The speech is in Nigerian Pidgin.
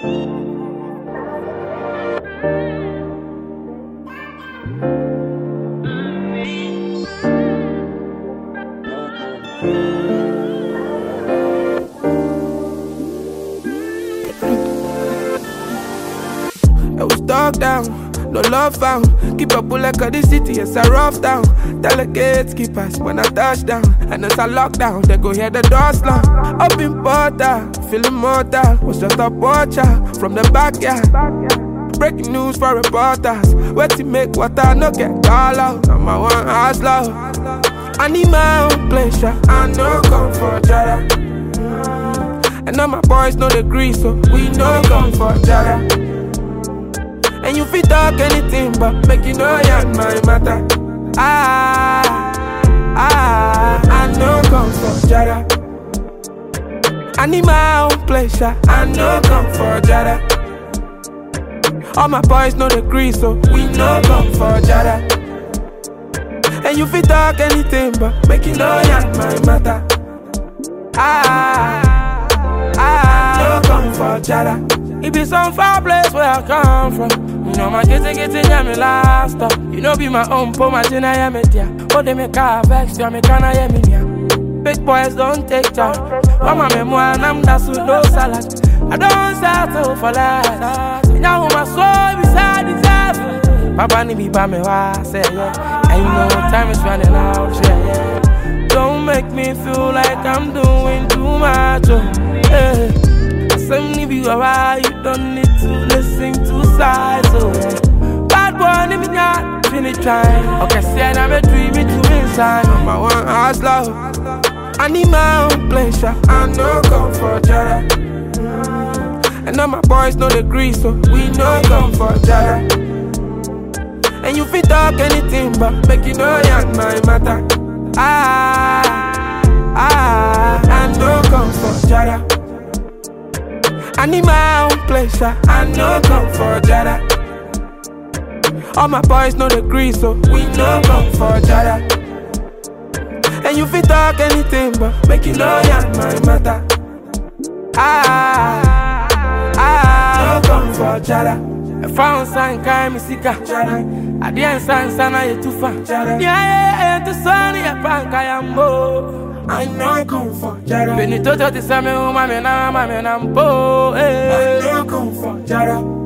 I was dog down, no love found. Keep up like the city, it's a rough town. Tell the gatekeepers when I touch down. And it's a lockdown, they go hear the door slam. Up in Porta, feeling mortal. Was just a watcher from the backyard. Breaking news for reporters. Where to make water, no get call out. I'm a one house love. I need my own pleasure, I no come for Jada. And all my boys know the grease, so we no come for Jada. And you fit talk anything, but make you know you're my matter. I no come for Jada. I need my own pleasure, I no come for Jada. All my boys know the grease, so we no come for Jada. And you fit talk anything, but make you know you're my matter. No come for Jada. It be some far place where I come from. You know my getting yeah me last stop. You know be my own po my dinner yeah me dia. Oh they make a vex you me canna yeah me nia. Big boys don't take time. Mama me mo and I'm that with no salad. I don't settle for less. Now my soul beside the devil. Papa ni be by me wa say yeah. And you know time is running out yeah. Don't make me feel like I'm doing too much. Yeah. Some be alright, you don't need to listen to sides. So bad boy, let me not finish trying. Okay, see, I'm a dreaming to inside. I'm my one house love. I need my own pleasure, I no come for Jada. And all my boys know the grease, so we no come for Jada. And you fit talk anything, but make you know you're my matter. I no come for Jada. I need my own pleasure, I no come for Jada. All my boys know the grease, so we no come for Jada. And you fit talk anything, but make you know you're my matter. No come for Jada. I found sign, kind me sika Jada. I didn't sign, sana you too far Jada. Yeah, to sunny, I pank I am more. I no come for Jada. Benito to the same woman, I'm po. I no come for Jada.